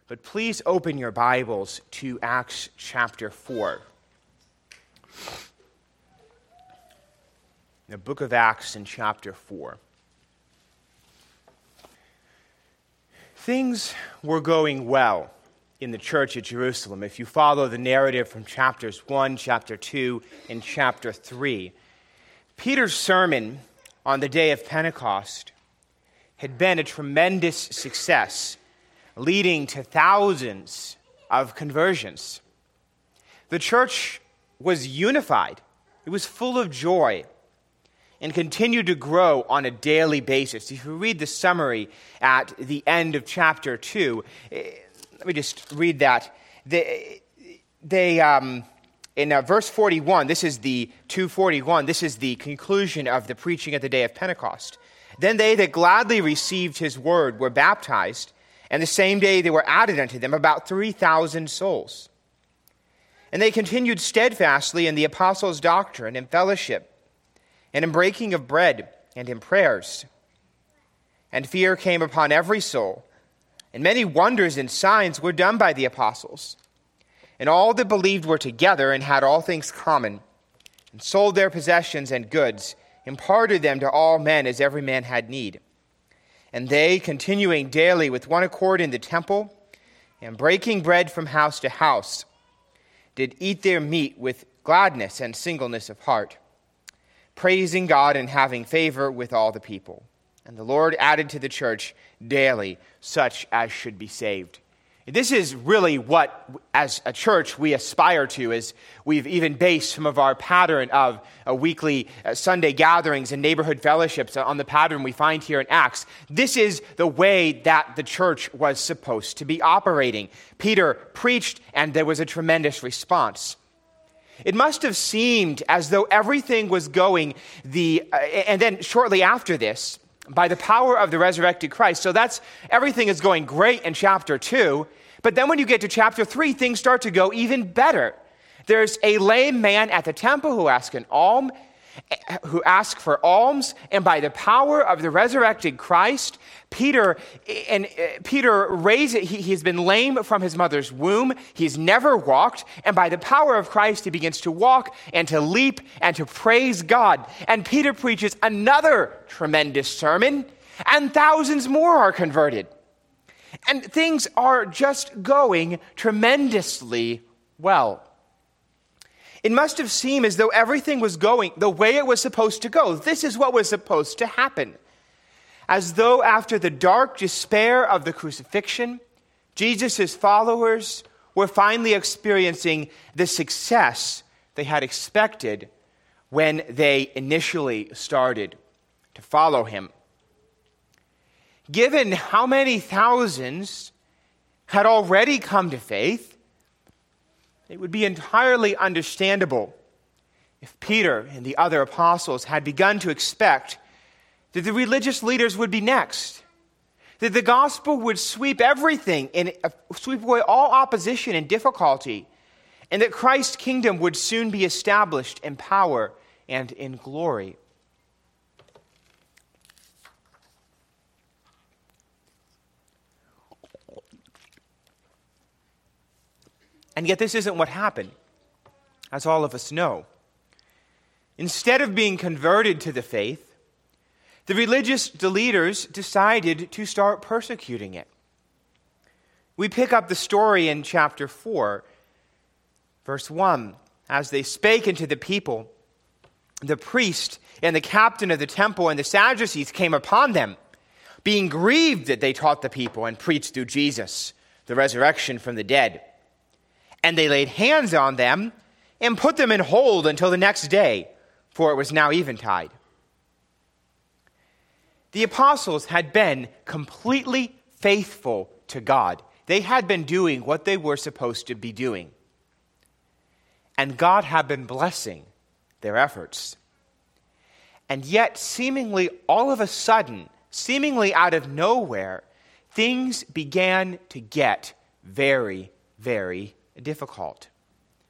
But please open your Bibles to Acts chapter 4. The book of Acts in chapter 4. Things were going well in the church at Jerusalem. If you follow the narrative from chapters 1, chapter 2, and chapter 3, Peter's sermon on the day of Pentecost had been a tremendous success, leading to thousands of conversions. The church was unified. It was full of joy and continued to grow on a daily basis. If you read the summary at the end of chapter 2, let me just read that. In verse 41, this is the 2:41, this is the conclusion of the preaching at the day of Pentecost. Then they that gladly received his word were baptized, and the same day there were added unto them about 3,000 souls. And they continued steadfastly in the apostles' doctrine and fellowship, and in breaking of bread, and in prayers. And fear came upon every soul, and many wonders and signs were done by the apostles. And all that believed were together and had all things common, and sold their possessions and goods, imparted them to all men as every man had need. And they, continuing daily with one accord in the temple, and breaking bread from house to house, did eat their meat with gladness and singleness of heart, praising God and having favor with all the people. And the Lord added to the church daily such as should be saved. This is really what, as a church, we aspire to, as we've even based some of our pattern of weekly Sunday gatherings and neighborhood fellowships on the pattern we find here in Acts. This is the way that the church was supposed to be operating. Peter preached, and there was a tremendous response. It must have seemed as though everything was going and then shortly after this, by the power of the resurrected Christ. So everything is going great in chapter 2. But then when you get to chapter 3, things start to go even better. There's a lame man at the temple who asks for alms, and by the power of the resurrected Christ, Peter raises. He's been lame from his mother's womb. He's never walked, and by the power of Christ, he begins to walk and to leap and to praise God. And Peter preaches another tremendous sermon, and thousands more are converted. And things are just going tremendously well. It must have seemed as though everything was going the way it was supposed to go. This is what was supposed to happen. As though after the dark despair of the crucifixion, Jesus' followers were finally experiencing the success they had expected when they initially started to follow him. Given how many thousands had already come to faith, it would be entirely understandable if Peter and the other apostles had begun to expect that the religious leaders would be next, that the gospel would sweep everything and sweep away all opposition and difficulty, and that Christ's kingdom would soon be established in power and in glory. And yet this isn't what happened, as all of us know. Instead of being converted to the faith, the religious leaders decided to start persecuting it. We pick up the story in chapter 4, verse 1. As they spake unto the people, the priest and the captain of the temple and the Sadducees came upon them, being grieved that they taught the people and preached through Jesus, the resurrection from the dead. And they laid hands on them and put them in hold until the next day, for it was now eventide. The apostles had been completely faithful to God. They had been doing what they were supposed to be doing. And God had been blessing their efforts. And yet, seemingly all of a sudden, seemingly out of nowhere, things began to get very, very difficult.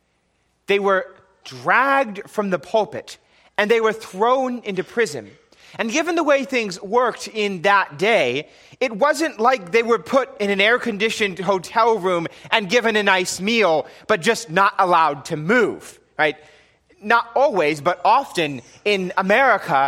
They were dragged from the pulpit, and they were thrown into prison. And given the way things worked in that day, it wasn't like they were put in an air-conditioned hotel room and given a nice meal, but just not allowed to move, right? Not always, but often in America,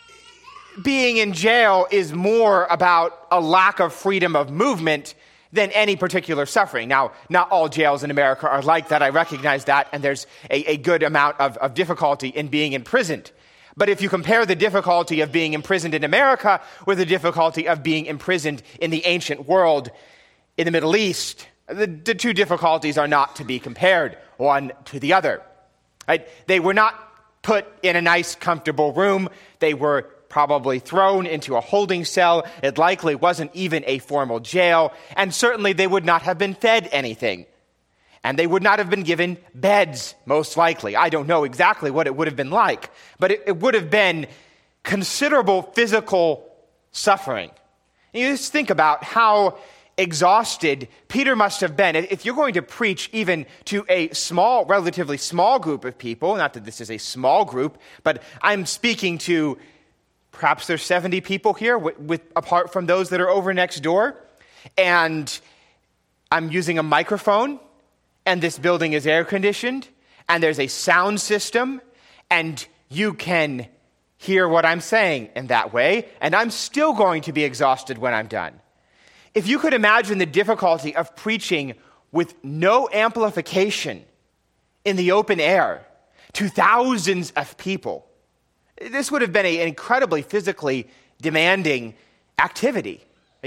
being in jail is more about a lack of freedom of movement than any particular suffering. Now, not all jails in America are like that. I recognize that, and there's a good amount of difficulty in being imprisoned. But if you compare the difficulty of being imprisoned in America with the difficulty of being imprisoned in the ancient world in the Middle East, the two difficulties are not to be compared one to the other. Right? They were not put in a nice, comfortable room. They were probably thrown into a holding cell. It likely wasn't even a formal jail, and certainly they would not have been fed anything. And they would not have been given beds, most likely. I don't know exactly what it would have been like, but it would have been considerable physical suffering. And you just think about how exhausted Peter must have been. If you're going to preach even to a small, relatively small group of people, not that this is a small group, but I'm speaking to perhaps there's 70 people here, apart from those that are over next door, and I'm using a microphone, and this building is air-conditioned, and there's a sound system, and you can hear what I'm saying in that way, and I'm still going to be exhausted when I'm done. If you could imagine the difficulty of preaching with no amplification in the open air to thousands of people, this would have been an incredibly physically demanding activity.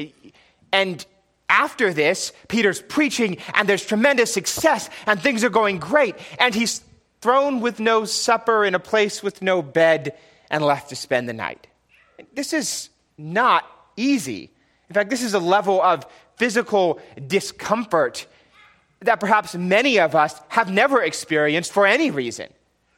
And after this, Peter's preaching, and there's tremendous success, and things are going great, and he's thrown with no supper in a place with no bed and left to spend the night. This is not easy. In fact, this is a level of physical discomfort that perhaps many of us have never experienced for any reason.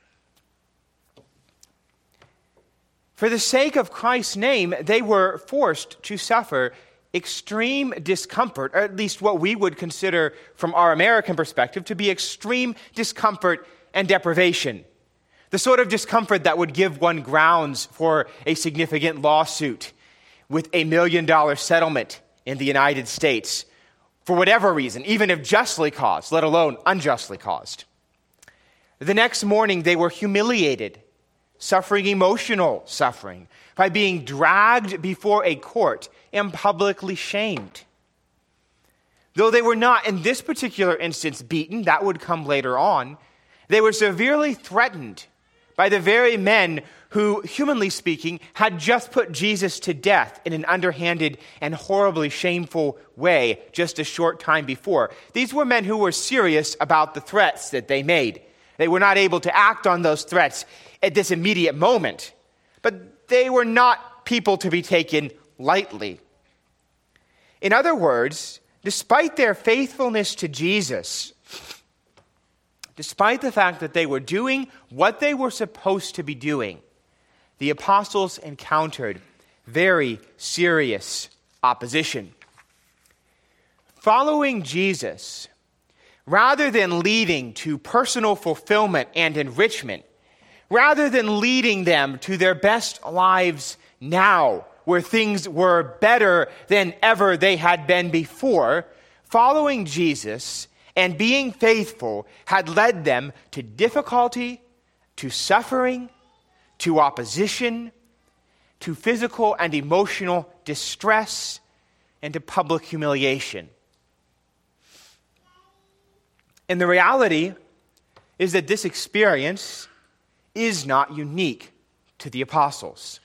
For the sake of Christ's name, they were forced to suffer extreme discomfort, or at least what we would consider from our American perspective to be extreme discomfort and deprivation. The sort of discomfort that would give one grounds for a significant lawsuit with $1 million settlement in the United States for whatever reason, even if justly caused, let alone unjustly caused. The next morning, they were humiliated, suffering emotional suffering by being dragged before a court and publicly shamed. Though they were not, in this particular instance, beaten, that would come later on, they were severely threatened by the very men who, humanly speaking, had just put Jesus to death in an underhanded and horribly shameful way just a short time before. These were men who were serious about the threats that they made. They were not able to act on those threats at this immediate moment, but they were not people to be taken lightly. In other words, despite their faithfulness to Jesus, despite the fact that they were doing what they were supposed to be doing, the apostles encountered very serious opposition. Following Jesus, rather than leading to personal fulfillment and enrichment, rather than leading them to their best lives now, where things were better than ever they had been before, following Jesus and being faithful had led them to difficulty, to suffering, to opposition, to physical and emotional distress, and to public humiliation. And the reality is that this experience is not unique to the apostles.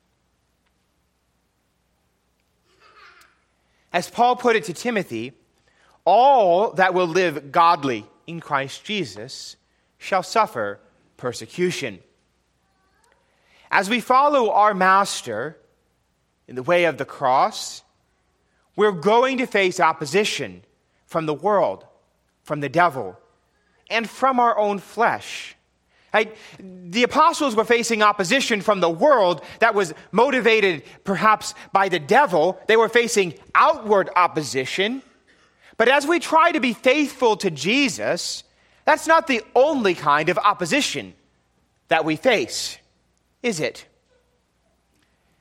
As Paul put it to Timothy, all that will live godly in Christ Jesus shall suffer persecution. As we follow our Master in the way of the cross, we're going to face opposition from the world, from the devil, and from our own flesh. Right? The apostles were facing opposition from the world that was motivated perhaps by the devil. They were facing outward opposition. But as we try to be faithful to Jesus, that's not the only kind of opposition that we face, is it?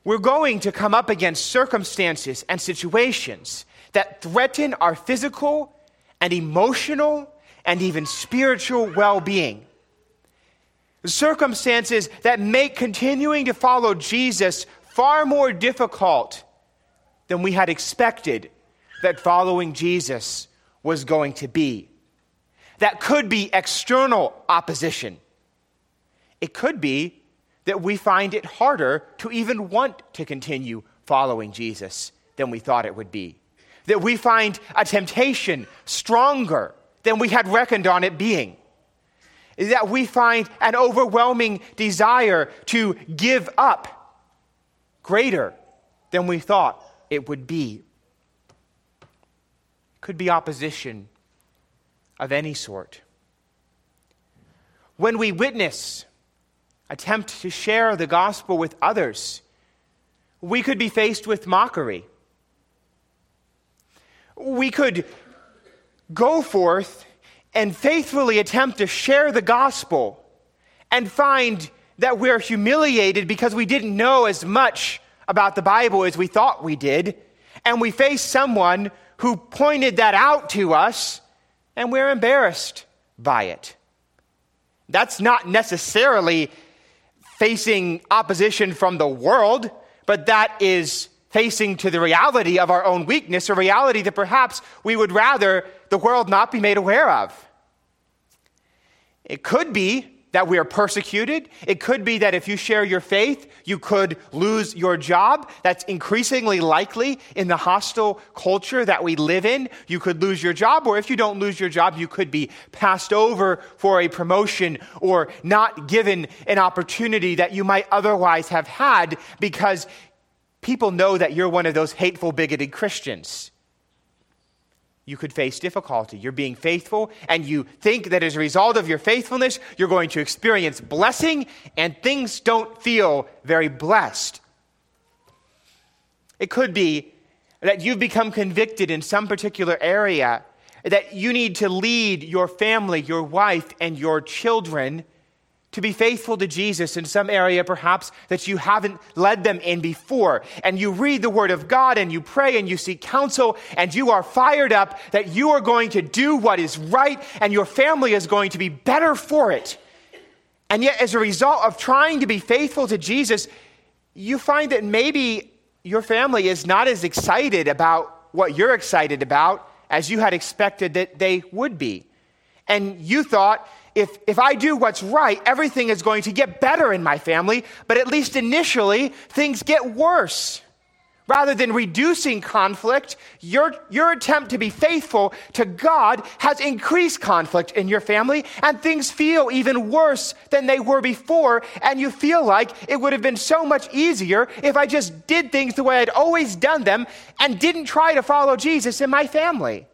we're going to come up against circumstances and situations that threaten our physical and emotional and even spiritual well-being. Circumstances that make continuing to follow Jesus far more difficult than we had expected that following Jesus was going to be. That could be external opposition. It could be that we find it harder to even want to continue following Jesus than we thought it would be. That we find a temptation stronger than we had reckoned on it being. That we find an overwhelming desire to give up greater than we thought it would be. It could be opposition of any sort. When we attempt to share the gospel with others, we could be faced with mockery. We could go forth and faithfully attempt to share the gospel and find that we're humiliated because we didn't know as much about the Bible as we thought we did, and we face someone who pointed that out to us, and we're embarrassed by it. That's not necessarily facing opposition from the world, but that is facing to the reality of our own weakness, a reality that perhaps we would rather the world not be made aware of. It could be that we are persecuted. It could be that if you share your faith, you could lose your job. That's increasingly likely in the hostile culture that we live in. You could lose your job, or if you don't lose your job, you could be passed over for a promotion or not given an opportunity that you might otherwise have had because people know that you're one of those hateful, bigoted Christians. You could face difficulty. You're being faithful, and you think that as a result of your faithfulness, you're going to experience blessing, and things don't feel very blessed. It could be that you've become convicted in some particular area, that you need to lead your family, your wife, and your children to be faithful to Jesus in some area perhaps that you haven't led them in before. And you read the Word of God and you pray and you seek counsel and you are fired up that you are going to do what is right and your family is going to be better for it. And yet as a result of trying to be faithful to Jesus, you find that maybe your family is not as excited about what you're excited about as you had expected that they would be. And you thought, if I do what's right, everything is going to get better in my family, but at least initially, things get worse. Rather than reducing conflict, your attempt to be faithful to God has increased conflict in your family, and things feel even worse than they were before, and you feel like it would have been so much easier if I just did things the way I'd always done them and didn't try to follow Jesus in my family.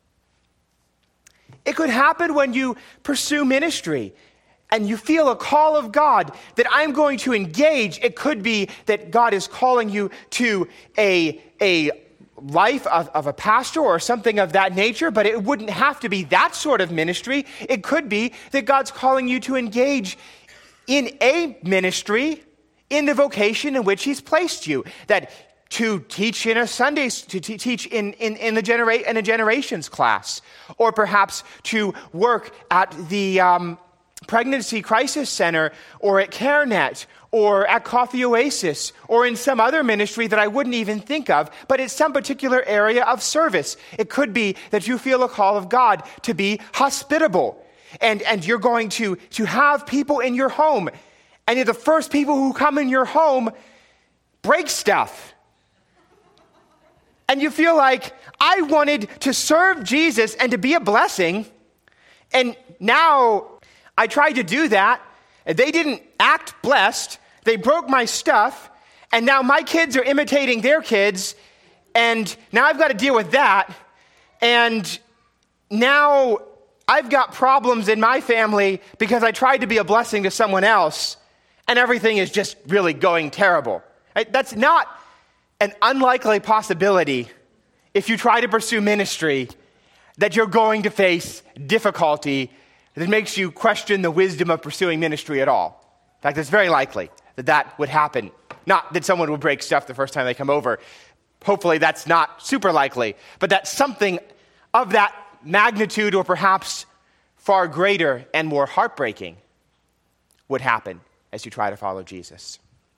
It could happen when you pursue ministry and you feel a call of God that I'm going to engage. It could be that God is calling you to a life of a pastor or something of that nature, but it wouldn't have to be that sort of ministry. It could be that God's calling you to engage in a ministry in the vocation in which He's placed you, that to teach in a Sunday, to teach in a generations class, or perhaps to work at the Pregnancy Crisis Center, or at CareNet, or at Coffee Oasis, or in some other ministry that I wouldn't even think of, but it's some particular area of service. It could be that you feel a call of God to be hospitable, and you're going to have people in your home, and the first people who come in your home break stuff. And you feel like, I wanted to serve Jesus and to be a blessing, and now I tried to do that. They didn't act blessed. They broke my stuff, and now my kids are imitating their kids, and now I've got to deal with that, and now I've got problems in my family because I tried to be a blessing to someone else, and everything is just really going terrible. That's not an unlikely possibility if you try to pursue ministry, that you're going to face difficulty that makes you question the wisdom of pursuing ministry at all. In fact, it's very likely that that would happen Not that someone will break stuff the first time they come over. Hopefully that's not super likely. But that something of that magnitude, or perhaps far greater and more heartbreaking, would happen as you try to follow Jesus.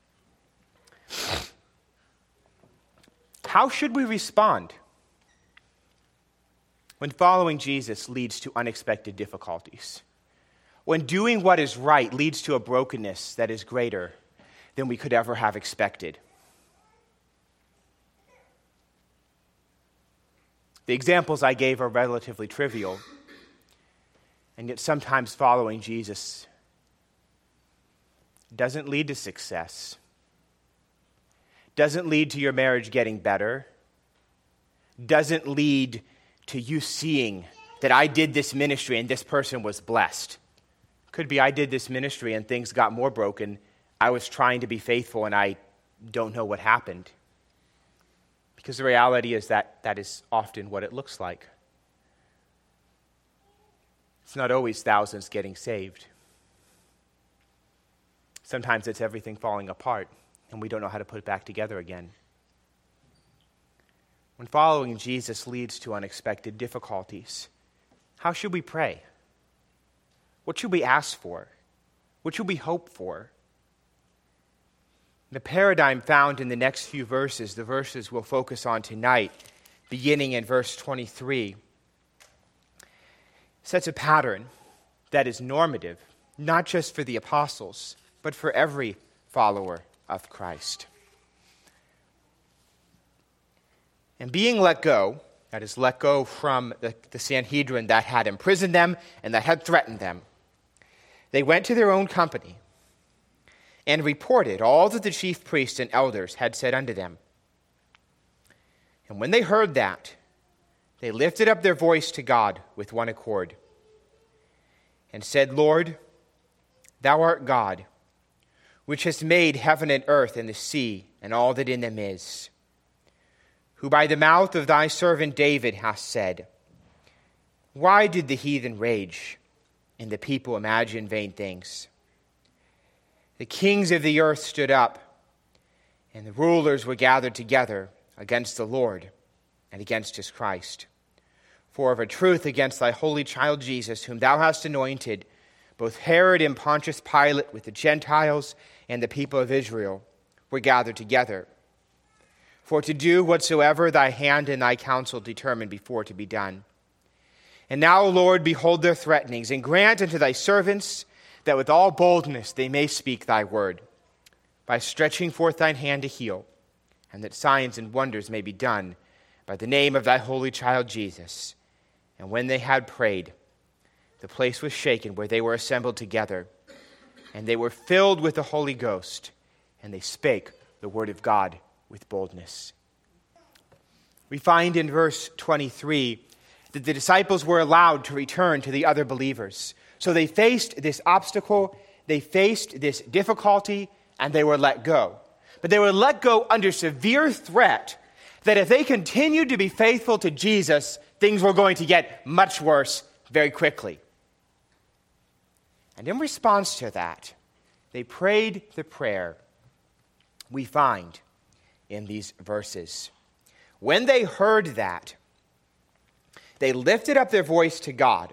How should we respond when following Jesus leads to unexpected difficulties? When doing what is right leads to a brokenness that is greater than we could ever have expected? The examples I gave are relatively trivial, and yet sometimes following Jesus doesn't lead to success, doesn't lead to your marriage getting better, doesn't lead to you seeing that I did this ministry and this person was blessed. Could be I did this ministry and things got more broken. I was trying to be faithful and I don't know what happened. Because the reality is that is often what it looks like. It's not always thousands getting saved. Sometimes it's everything falling apart and we don't know how to put it back together again. When following Jesus leads to unexpected difficulties, how should we pray? What should we ask for? What should we hope for? The paradigm found in the next few verses, the verses we'll focus on tonight, beginning in verse 23, sets a pattern that is normative, not just for the apostles, but for every follower of Christ. And being let go, that is, let go from the Sanhedrin that had imprisoned them and that had threatened them, they went to their own company and reported all that the chief priests and elders had said unto them. And when they heard that, they lifted up their voice to God with one accord, and said, Lord, thou art God, which hast made heaven and earth and the sea and all that in them is, who by the mouth of thy servant David hast said, Why did the heathen rage, and the people imagine vain things? The kings of the earth stood up, and the rulers were gathered together against the Lord and against his Christ. For of a truth against thy holy child Jesus, whom thou hast anointed, both Herod and Pontius Pilate with the Gentiles and the people of Israel were gathered together, for to do whatsoever thy hand and thy counsel determined before to be done. And now, Lord, behold their threatenings, and grant unto thy servants that with all boldness they may speak thy word, by stretching forth thine hand to heal, and that signs and wonders may be done by the name of thy holy child Jesus. And when they had prayed, the place was shaken where they were assembled together, and they were filled with the Holy Ghost, and they spake the word of God with boldness. We find in verse 23 that the disciples were allowed to return to the other believers. So they faced this obstacle, they faced this difficulty, and they were let go. But they were let go under severe threat that if they continued to be faithful to Jesus, things were going to get much worse very quickly. And in response to that, they prayed the prayer we find in these verses. When they heard that, they lifted up their voice to God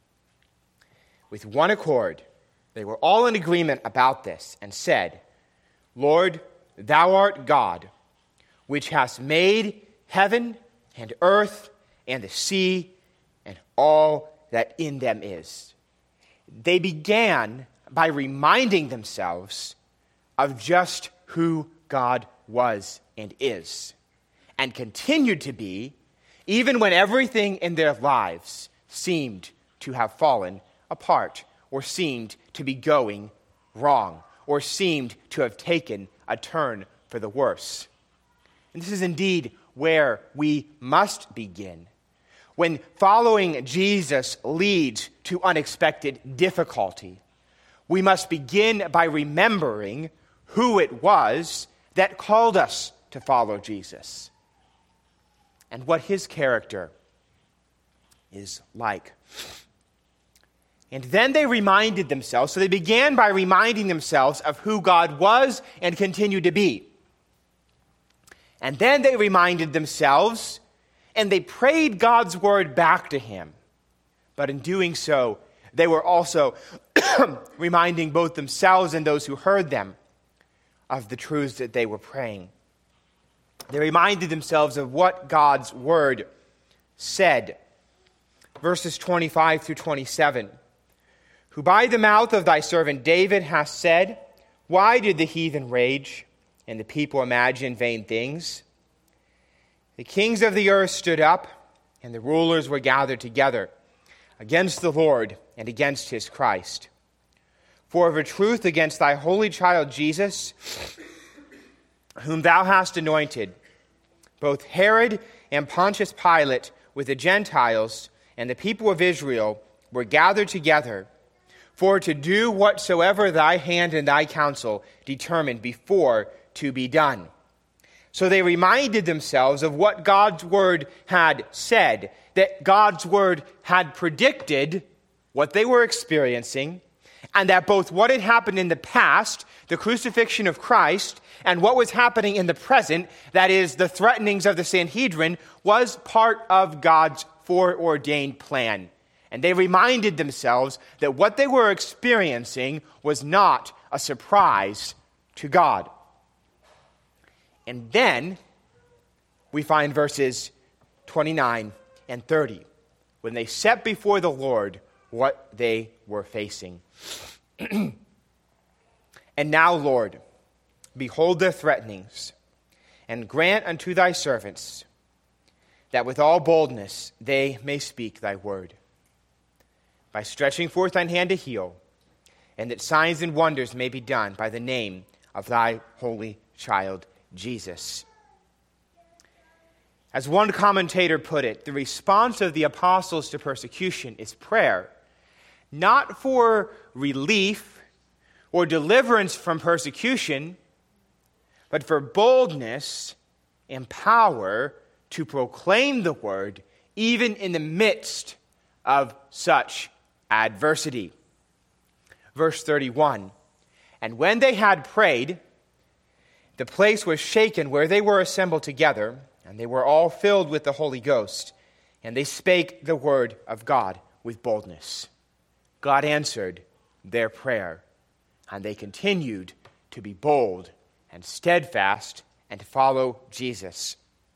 with one accord. They were all in agreement about this and said, Lord, thou art God, which hast made heaven and earth and the sea and all that in them is. They began by reminding themselves of just who God was and is, and continued to be, even when everything in their lives seemed to have fallen apart, or seemed to be going wrong, or seemed to have taken a turn for the worse. And this is indeed where we must begin. When following Jesus leads to unexpected difficulty, we must begin by remembering who it was that called us to follow Jesus and what his character is like. And then they reminded themselves, so they began by reminding themselves of who God was and continued to be. And then they reminded themselves, and they prayed God's word back to him. But in doing so, they were also reminding both themselves and those who heard them of the truths that they were praying. They reminded themselves of what God's word said. Verses 25 through 27. Who by the mouth of thy servant David hath said, why did the heathen rage, and the people imagine vain things? The kings of the earth stood up, and the rulers were gathered together against the Lord and against his Christ. For of a truth against thy holy child Jesus, whom thou hast anointed, both Herod and Pontius Pilate with the Gentiles and the people of Israel were gathered together for to do whatsoever thy hand and thy counsel determined before to be done. So they reminded themselves of what God's word had said, that God's word had predicted what they were experiencing, and that both what had happened in the past, the crucifixion of Christ, and what was happening in the present, that is, the threatenings of the Sanhedrin, was part of God's foreordained plan. And they reminded themselves that what they were experiencing was not a surprise to God. And then we find verses 29 and 30, when they set before the Lord what they were facing. And now, Lord, behold their threatenings, and grant unto thy servants that with all boldness they may speak thy word, by stretching forth thine hand to heal, and that signs and wonders may be done by the name of thy holy child Jesus. As one commentator put it, the response of the apostles to persecution is prayer, not for relief or deliverance from persecution, but for boldness and power to proclaim the word even in the midst of such adversity. Verse 31, and when they had prayed, the place was shaken where they were assembled together, and they were all filled with the Holy Ghost, and they spake the word of God with boldness. God answered their prayer, and they continued to be bold and steadfast and to follow Jesus.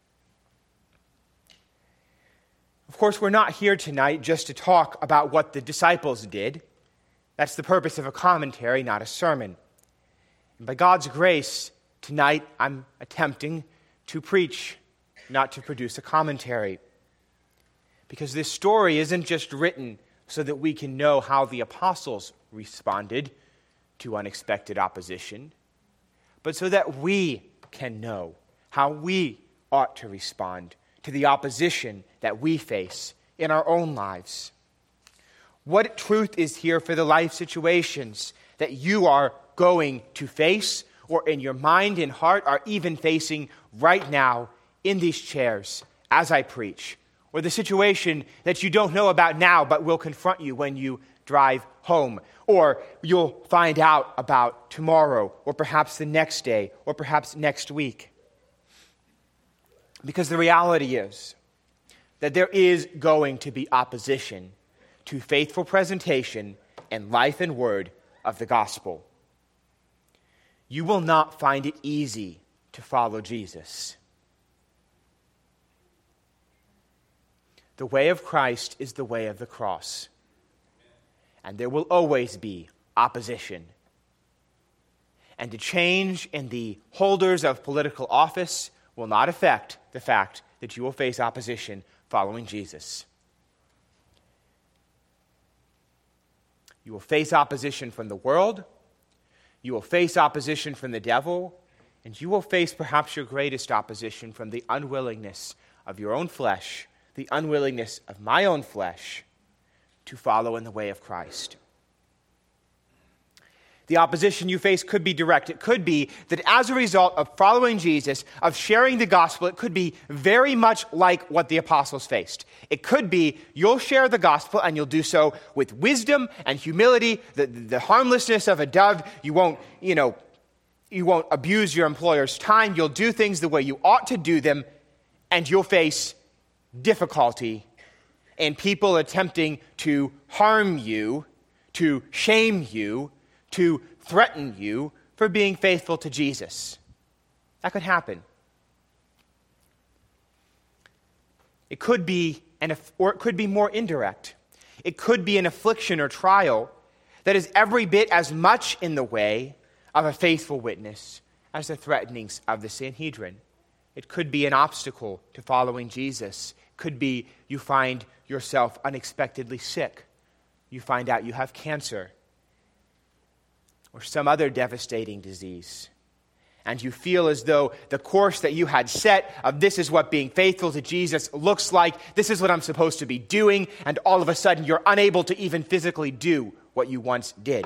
Of course, we're not here tonight just to talk about what the disciples did. That's the purpose of a commentary, not a sermon. And by God's grace, tonight I'm attempting to preach, not to produce a commentary. Because this story isn't just written so that we can know how the apostles responded to unexpected opposition, but so that we can know how we ought to respond to the opposition that we face in our own lives. What truth is here for the life situations that you are going to face, or in your mind and heart are even facing right now in these chairs as I preach, or the situation that you don't know about now but will confront you when you drive home, or you'll find out about tomorrow, or perhaps the next day, or perhaps next week. Because the reality is that there is going to be opposition to faithful presentation and life and word of the gospel. You will not find it easy to follow Jesus. The way of Christ is the way of the cross. And there will always be opposition. And the change in the holders of political office will not affect the fact that you will face opposition following Jesus. You will face opposition from the world. You will face opposition from the devil. And you will face perhaps your greatest opposition from the unwillingness of your own flesh, the unwillingness of my own flesh to follow in the way of Christ. The opposition you face could be direct. It could be that as a result of following Jesus, of sharing the gospel, it could be very much like what the apostles faced. It could be you'll share the gospel and you'll do so with wisdom and humility, the harmlessness of a dove. You won't, You won't abuse your employer's time. You'll do things the way you ought to do them, and you'll face difficulty in people attempting to harm you, to shame you, to threaten you for being faithful to Jesus. That could happen. It could be, or it could be more indirect. It could be an affliction or trial that is every bit as much in the way of a faithful witness as the threatenings of the Sanhedrin. It could be an obstacle to following Jesus. It could be you find yourself unexpectedly sick. You find out you have cancer or some other devastating disease. And you feel as though the course that you had set of this is what being faithful to Jesus looks like, this is what I'm supposed to be doing, and all of a sudden you're unable to even physically do what you once did.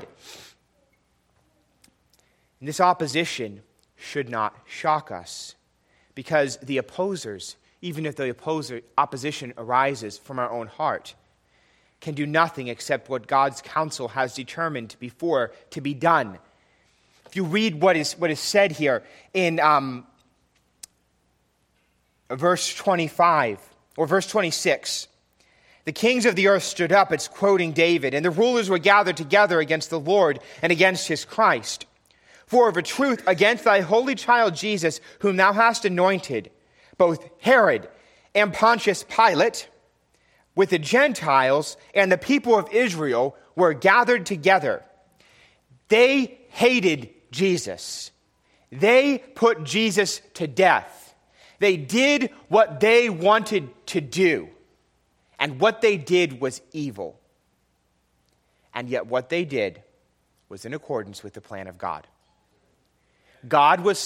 And this opposition should not shock us, because the opposers, even if the opposition arises from our own heart, can do nothing except what God's counsel has determined before to be done. If you read what is said here in verse 25 or verse 26, the kings of the earth stood up, it's quoting David, and the rulers were gathered together against the Lord and against his Christ. For of a truth, against thy holy child Jesus, whom thou hast anointed, both Herod and Pontius Pilate, with the Gentiles and the people of Israel, were gathered together. They hated Jesus. They put Jesus to death. They did what they wanted to do. And what they did was evil. And yet what they did was in accordance with the plan of God. God was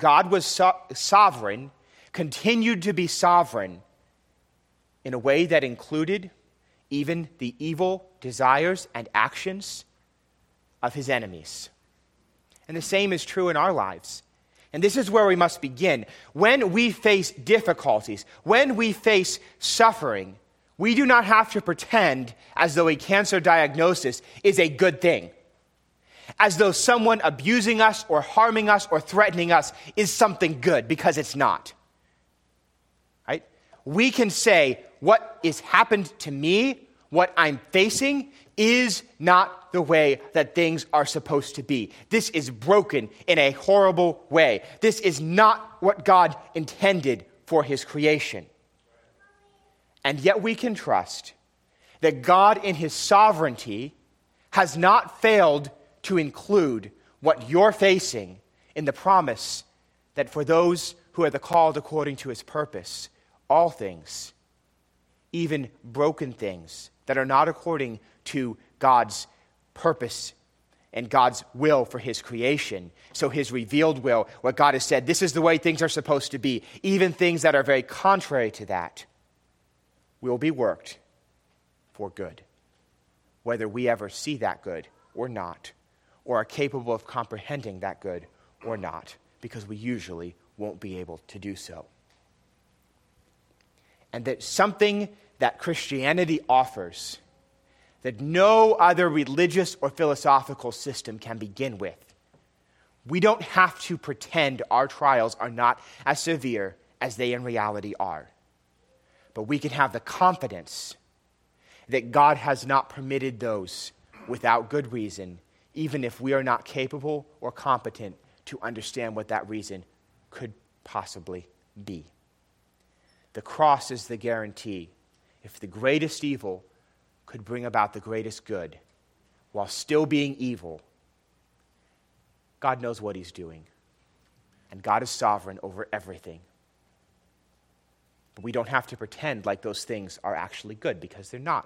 sovereign, continued to be sovereign in a way that included even the evil desires and actions of his enemies. And the same is true in our lives. And this is where we must begin. When we face difficulties, when we face suffering, we do not have to pretend as though a cancer diagnosis is a good thing, as though someone abusing us or harming us or threatening us is something good, because it's not. Right? We can say, what is happened to me, what I'm facing, is not the way that things are supposed to be. This is broken in a horrible way. This is not what God intended for his creation. And yet we can trust that God in his sovereignty has not failed to include what you're facing in the promise that for those who are the called according to his purpose, all things, even broken things that are not according to God's purpose and God's will for his creation, so his revealed will, what God has said, this is the way things are supposed to be, even things that are very contrary to that, will be worked for good, whether we ever see that good or not, or are capable of comprehending that good or not, because we usually won't be able to do so. And that something that Christianity offers that no other religious or philosophical system can begin with. We don't have to pretend our trials are not as severe as they in reality are. But we can have the confidence that God has not permitted those without good reason, even if we are not capable or competent to understand what that reason could possibly be. The cross is the guarantee. If the greatest evil could bring about the greatest good while still being evil, God knows what he's doing. And God is sovereign over everything. But we don't have to pretend like those things are actually good, because they're not.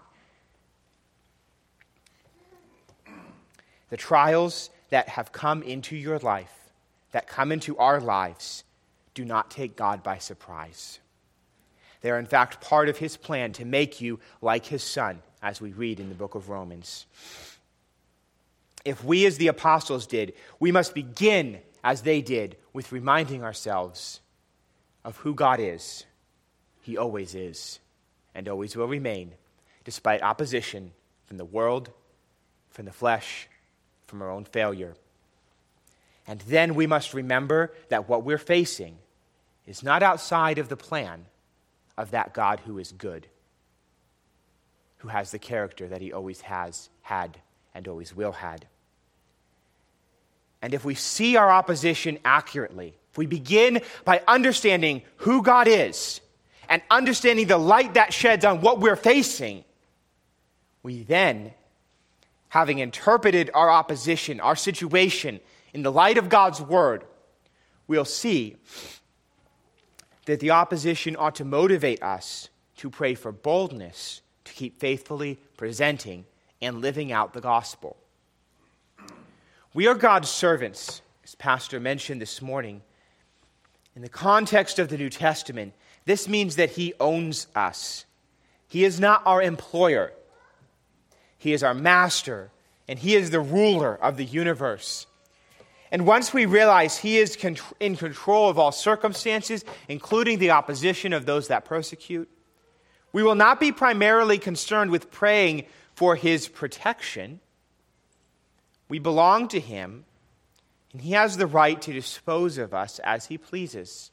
The trials that have come into your life, that come into our lives, do not take God by surprise. They are in fact part of his plan to make you like his Son, as we read in the book of Romans. If we, as the apostles did, we must begin, as they did, with reminding ourselves of who God is. He always is, and always will remain, despite opposition from the world, from the flesh, from our own failure. And then we must remember that what we're facing is not outside of the plan of that God who is good, who has the character that he always has had and always will had. And if we see our opposition accurately, if we begin by understanding who God is and understanding the light that sheds on what we're facing, we then, having interpreted our opposition, our situation, in the light of God's word, we'll see that the opposition ought to motivate us to pray for boldness to keep faithfully presenting and living out the gospel. We are God's servants, as Pastor mentioned this morning. In the context of the New Testament, this means that he owns us. He is not our employer. He is our master, and he is the ruler of the universe. And once we realize he is in control of all circumstances, including the opposition of those that persecute, we will not be primarily concerned with praying for his protection. We belong to him, and he has the right to dispose of us as he pleases.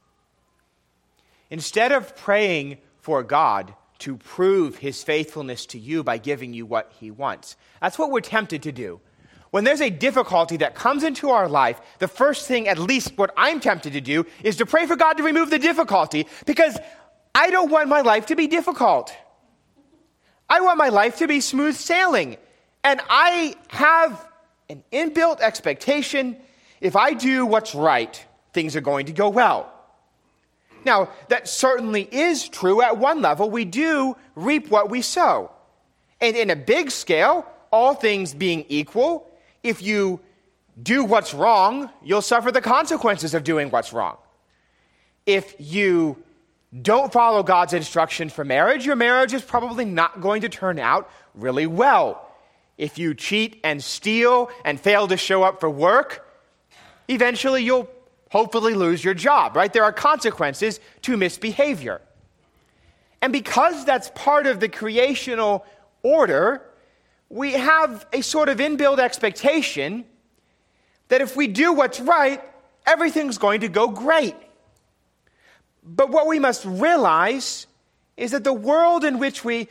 Instead of praying for God to prove his faithfulness to you by giving you what he wants, that's what we're tempted to do. When there's a difficulty that comes into our life, the first thing, at least what I'm tempted to do, is to pray for God to remove the difficulty, because I don't want my life to be difficult. I want my life to be smooth sailing. And I have an inbuilt expectation, if I do what's right, things are going to go well. Now, that certainly is true at one level. We do reap what we sow. And in a big scale, all things being equal, if you do what's wrong, you'll suffer the consequences of doing what's wrong. If you don't follow God's instruction for marriage, your marriage is probably not going to turn out really well. If you cheat and steal and fail to show up for work, eventually you'll hopefully lose your job, right? There are consequences to misbehavior. And because that's part of the creational order, we have a sort of inbuilt expectation that if we do what's right, everything's going to go great. But what we must realize is that the world in which we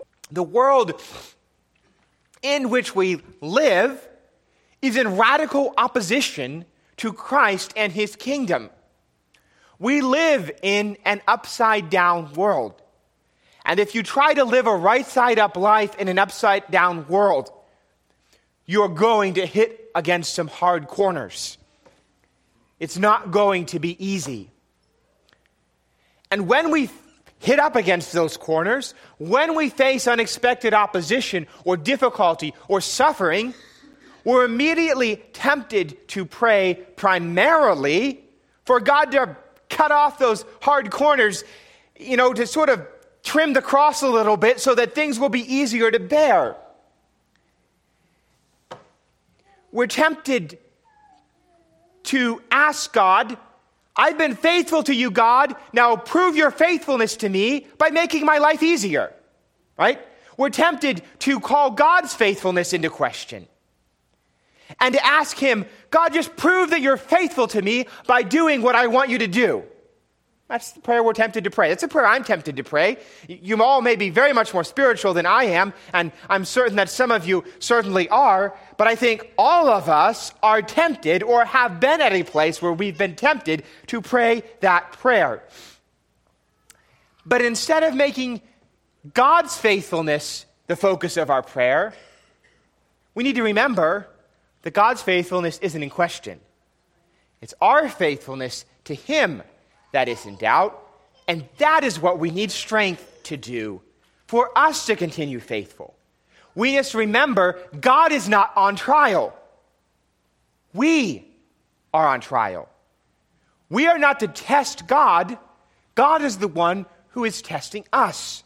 live is in radical opposition to Christ and his kingdom. We live in an upside-down world. And if you try to live a right-side-up life in an upside-down world, you're going to hit against some hard corners. It's not going to be easy. And when we hit up against those corners, when we face unexpected opposition or difficulty or suffering, we're immediately tempted to pray primarily for God to cut off those hard corners, to sort of trim the cross a little bit so that things will be easier to bear. We're tempted to ask God, I've been faithful to you, God. Now prove your faithfulness to me by making my life easier. Right? We're tempted to call God's faithfulness into question. And to ask him, God, just prove that you're faithful to me by doing what I want you to do. That's the prayer we're tempted to pray. That's the prayer I'm tempted to pray. You all may be very much more spiritual than I am, and I'm certain that some of you certainly are, but I think all of us are tempted or have been at a place where we've been tempted to pray that prayer. But instead of making God's faithfulness the focus of our prayer, we need to remember that God's faithfulness isn't in question. It's our faithfulness to him that is in doubt, and that is what we need strength to do for us to continue faithful. We must remember God is not on trial. We are on trial. We are not to test God. God is the one who is testing us.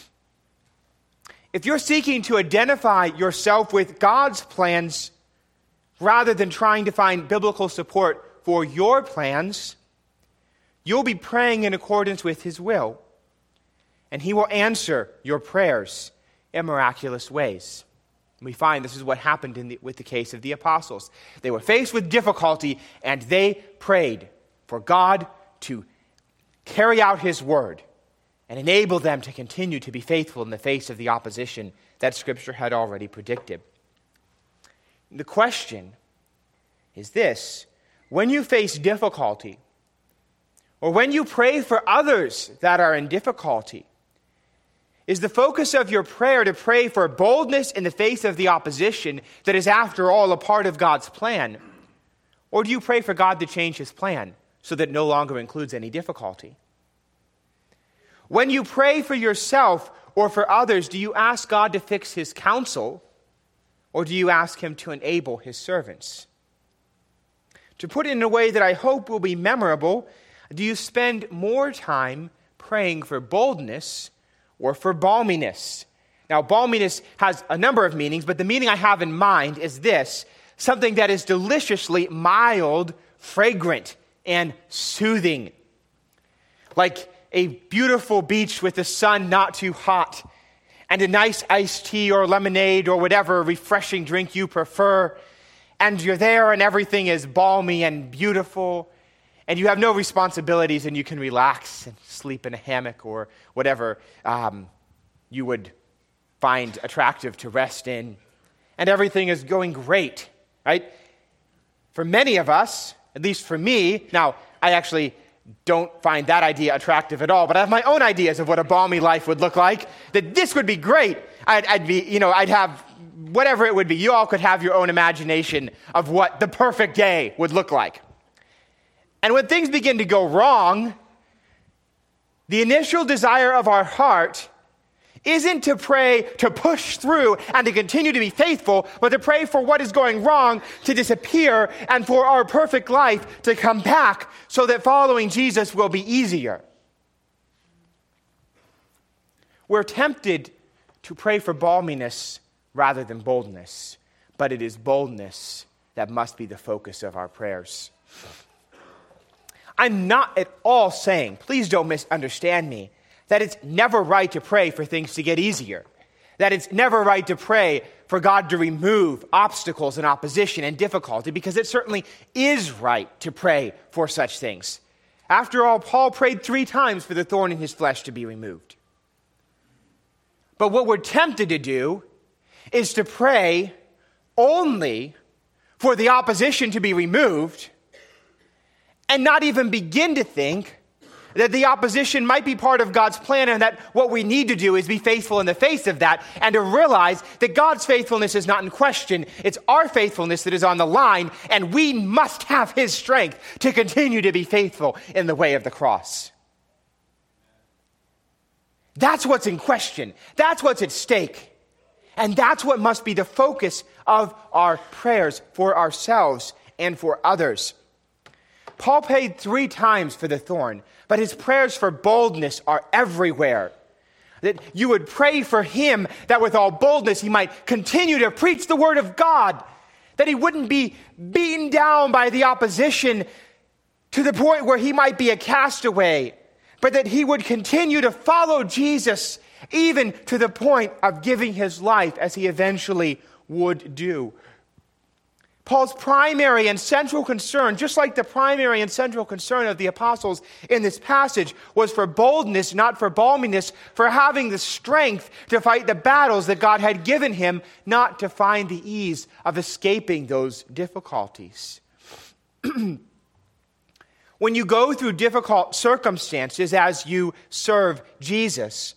If you're seeking to identify yourself with God's plans rather than trying to find biblical support for your plans, you'll be praying in accordance with his will, and he will answer your prayers in miraculous ways. We find this is what happened with the case of the apostles. They were faced with difficulty, and they prayed for God to carry out his word and enable them to continue to be faithful in the face of the opposition that Scripture had already predicted. The question is this: when you face difficulty, or when you pray for others that are in difficulty, is the focus of your prayer to pray for boldness in the face of the opposition that is, after all, a part of God's plan? Or do you pray for God to change his plan so that it no longer includes any difficulty? When you pray for yourself or for others, do you ask God to fix his counsel, or do you ask him to enable his servants? To put it in a way that I hope will be memorable, do you spend more time praying for boldness or for balminess? Now, balminess has a number of meanings, but the meaning I have in mind is this: something that is deliciously mild, fragrant, and soothing. Like a beautiful beach with the sun not too hot, and a nice iced tea or lemonade or whatever refreshing drink you prefer, and you're there and everything is balmy and beautiful, and you have no responsibilities and you can relax and sleep in a hammock or whatever you would find attractive to rest in, and everything is going great, right? For many of us, at least for me, now I actually don't find that idea attractive at all, but I have my own ideas of what a balmy life would look like, that this would be great. I'd have whatever it would be. You all could have your own imagination of what the perfect day would look like. And when things begin to go wrong, the initial desire of our heart isn't to pray to push through and to continue to be faithful, but to pray for what is going wrong to disappear and for our perfect life to come back so that following Jesus will be easier. We're tempted to pray for balminess rather than boldness, but it is boldness that must be the focus of our prayers. I'm not at all saying, please don't misunderstand me, that it's never right to pray for things to get easier. That it's never right to pray for God to remove obstacles and opposition and difficulty, because it certainly is right to pray for such things. After all, Paul prayed 3 times for the thorn in his flesh to be removed. But what we're tempted to do is to pray only for the opposition to be removed and not even begin to think that the opposition might be part of God's plan, and that what we need to do is be faithful in the face of that, and to realize that God's faithfulness is not in question. It's our faithfulness that is on the line, and we must have his strength to continue to be faithful in the way of the cross. That's what's in question. That's what's at stake. And that's what must be the focus of our prayers for ourselves and for others. Paul prayed 3 times for the thorn, but his prayers for boldness are everywhere. That you would pray for him that with all boldness he might continue to preach the word of God, that he wouldn't be beaten down by the opposition to the point where he might be a castaway, but that he would continue to follow Jesus even to the point of giving his life as he eventually would do. Paul's primary and central concern, just like the primary and central concern of the apostles in this passage, was for boldness, not for balminess, for having the strength to fight the battles that God had given him, not to find the ease of escaping those difficulties. When you go through difficult circumstances as you serve Jesus,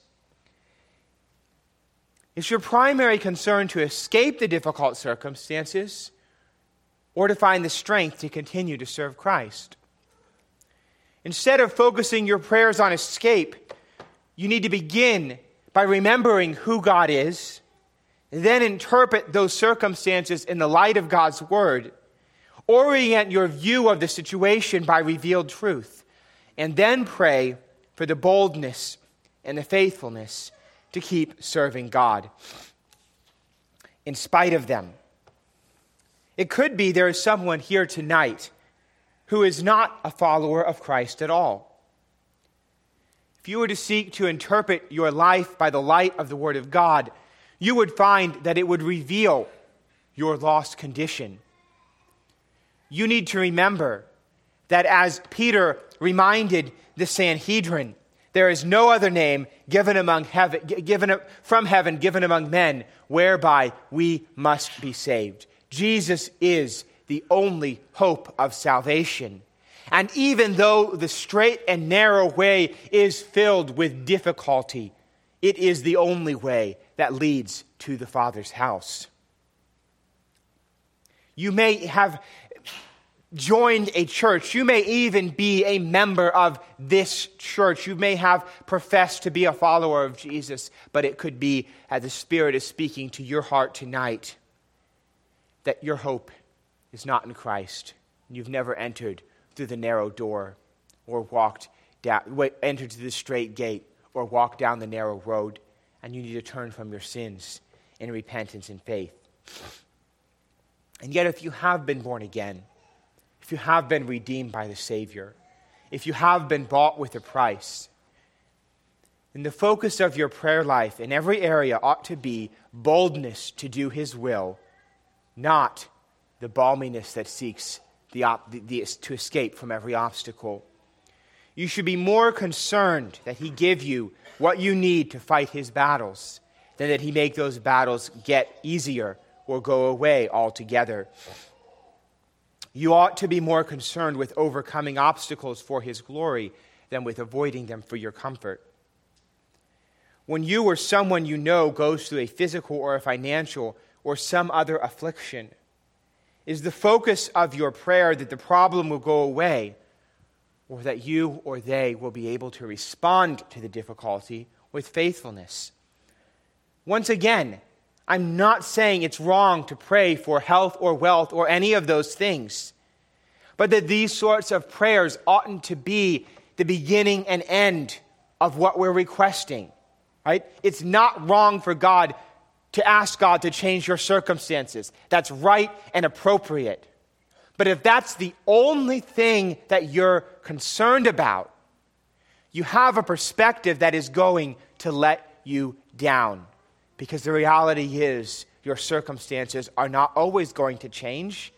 is your primary concern to escape the difficult circumstances, or to find the strength to continue to serve Christ? Instead of focusing your prayers on escape, you need to begin by remembering who God is, and then interpret those circumstances in the light of God's word. Orient your view of the situation by revealed truth, and then pray for the boldness and the faithfulness to keep serving God in spite of them. It could be there is someone here tonight who is not a follower of Christ at all. If you were to seek to interpret your life by the light of the Word of God, you would find that it would reveal your lost condition. You need to remember that as Peter reminded the Sanhedrin, there is no other name given from heaven, given among men, whereby we must be saved. Jesus is the only hope of salvation. And even though the straight and narrow way is filled with difficulty, it is the only way that leads to the Father's house. You may have joined a church. You may even be a member of this church. You may have professed to be a follower of Jesus, but it could be, as the Spirit is speaking to your heart tonight, that your hope is not in Christ. You've never entered through the narrow door or entered through the straight gate or walked down the narrow road, and you need to turn from your sins in repentance and faith. And yet, if you have been born again, if you have been redeemed by the Savior, if you have been bought with a price, then the focus of your prayer life in every area ought to be boldness to do His will, not the balminess that seeks to escape from every obstacle. You should be more concerned that He give you what you need to fight His battles than that He make those battles get easier or go away altogether. You ought to be more concerned with overcoming obstacles for His glory than with avoiding them for your comfort. When you or someone you know goes through a physical or a financial or some other affliction, is the focus of your prayer that the problem will go away, or that you or they will be able to respond to the difficulty with faithfulness? Once again, I'm not saying it's wrong to pray for health or wealth or any of those things, but that these sorts of prayers oughtn't to be the beginning and end of what we're requesting, right? It's not wrong for God to ask God to change your circumstances. That's right and appropriate. But if that's the only thing that you're concerned about, you have a perspective that is going to let you down. Because the reality is, your circumstances are not always going to change,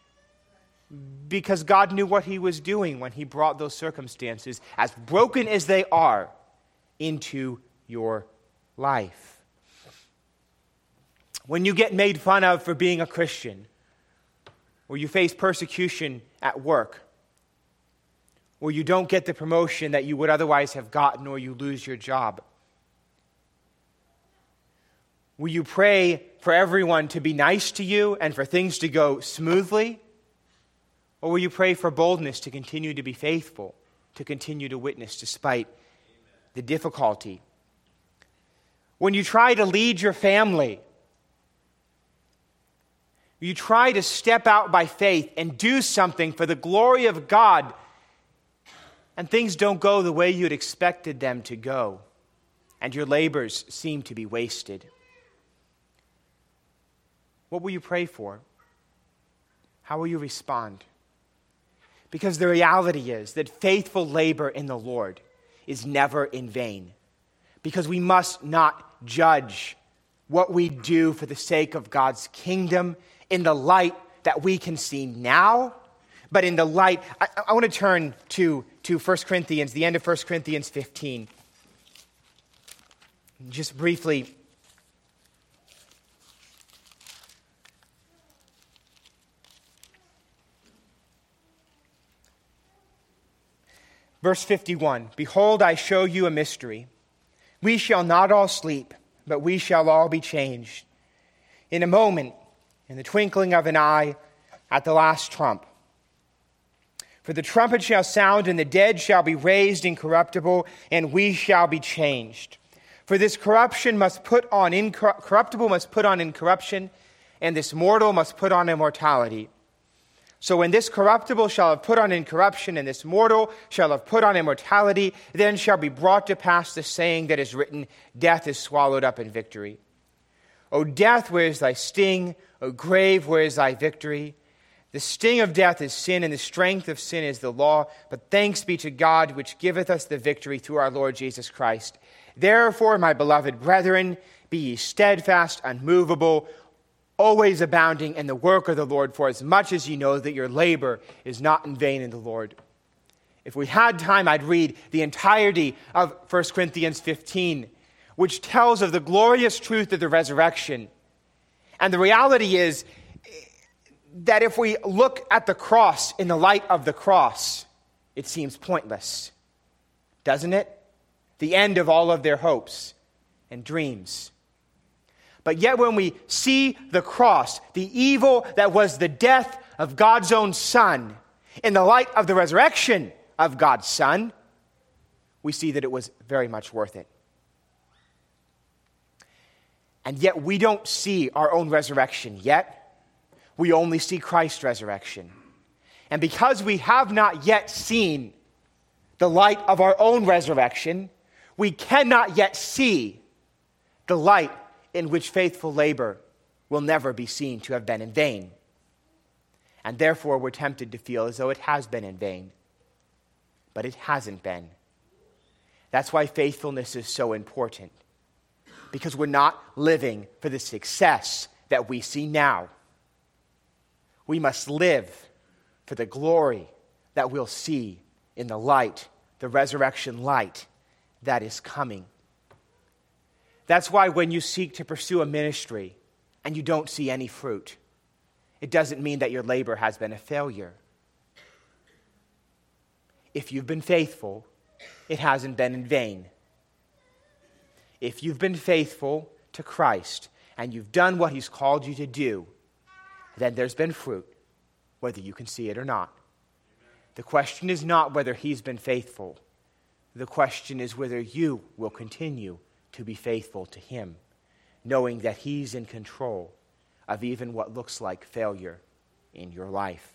because God knew what He was doing when He brought those circumstances, as broken as they are, into your life. When you get made fun of for being a Christian, or you face persecution at work, or you don't get the promotion that you would otherwise have gotten, or you lose your job, will you pray for everyone to be nice to you and for things to go smoothly? Or will you pray for boldness to continue to be faithful, to continue to witness despite the difficulty? When you try to lead your family, you try to step out by faith and do something for the glory of God, and things don't go the way you'd expected them to go, and your labors seem to be wasted. What will you pray for? How will you respond? Because the reality is that faithful labor in the Lord is never in vain. Because we must not judge what we do for the sake of God's kingdom in the light that we can see now, but in the light, I want to turn to 1 Corinthians, the end of 1 Corinthians 15. Just briefly, verse 51, "Behold, I show you a mystery. We shall not all sleep, but we shall all be changed. In a moment, in the twinkling of an eye, at the last trump. For the trumpet shall sound, and the dead shall be raised incorruptible, and we shall be changed. For this corruption must put on corruptible must put on incorruption, and this mortal must put on immortality. So when this corruptible shall have put on incorruption, and this mortal shall have put on immortality, then shall be brought to pass the saying that is written, death is swallowed up in victory. O death, where is thy sting? O grave, where is thy victory? The sting of death is sin, and the strength of sin is the law. But thanks be to God, which giveth us the victory through our Lord Jesus Christ. Therefore, my beloved brethren, be ye steadfast, unmovable, always abounding in the work of the Lord, for as much as ye know that your labor is not in vain in the Lord. If we had time, I'd read the entirety of 1 Corinthians 15, which tells of the glorious truth of the resurrection. And the reality is that if we look at the cross in the light of the cross, it seems pointless, doesn't it? The end of all of their hopes and dreams. But yet when we see the cross, the evil that was the death of God's own Son, in the light of the resurrection of God's Son, we see that it was very much worth it. And yet we don't see our own resurrection yet. We only see Christ's resurrection. And because we have not yet seen the light of our own resurrection, we cannot yet see the light in which faithful labor will never be seen to have been in vain. And therefore we're tempted to feel as though it has been in vain. But it hasn't been. That's why faithfulness is so important. Because we're not living for the success that we see now. We must live for the glory that we'll see in the light, the resurrection light that is coming. That's why when you seek to pursue a ministry and you don't see any fruit, it doesn't mean that your labor has been a failure. If you've been faithful, it hasn't been in vain. If you've been faithful to Christ and you've done what He's called you to do, then there's been fruit, whether you can see it or not. The question is not whether He's been faithful. The question is whether you will continue to be faithful to Him, knowing that He's in control of even what looks like failure in your life.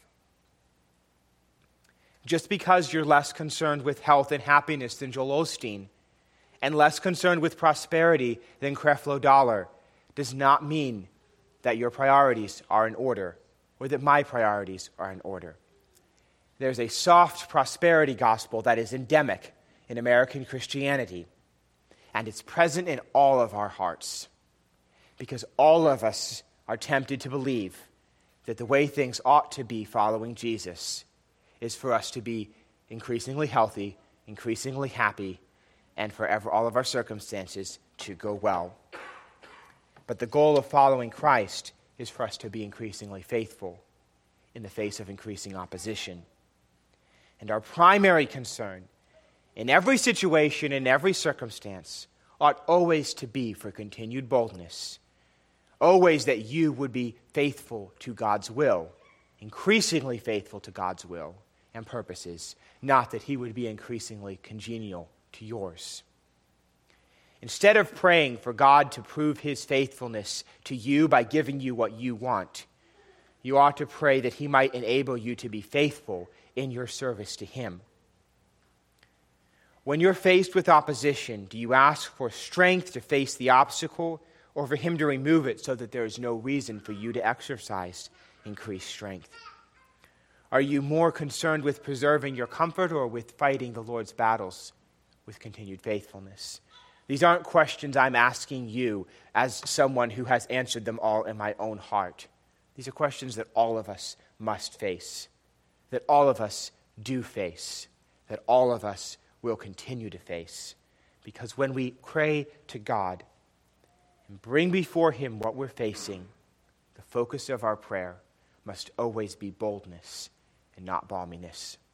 Just because you're less concerned with health and happiness than Joel Osteen, and less concerned with prosperity than Creflo Dollar, does not mean that your priorities are in order, or that my priorities are in order. There's a soft prosperity gospel that is endemic in American Christianity, and it's present in all of our hearts, because all of us are tempted to believe that the way things ought to be following Jesus is for us to be increasingly healthy, increasingly happy, and for all of our circumstances to go well. But the goal of following Christ is for us to be increasingly faithful in the face of increasing opposition. And our primary concern in every situation, in every circumstance, ought always to be for continued boldness. Always that you would be faithful to God's will, increasingly faithful to God's will and purposes, not that He would be increasingly congenial to yours. Instead of praying for God to prove His faithfulness to you by giving you what you want, you ought to pray that He might enable you to be faithful in your service to Him. When you're faced with opposition, do you ask for strength to face the obstacle, or for Him to remove it so that there is no reason for you to exercise increased strength? Are you more concerned with preserving your comfort or with fighting the Lord's battles with continued faithfulness? These aren't questions I'm asking you as someone who has answered them all in my own heart. These are questions that all of us must face, that all of us do face, that all of us will continue to face. Because when we pray to God and bring before Him what we're facing, the focus of our prayer must always be boldness and not balminess.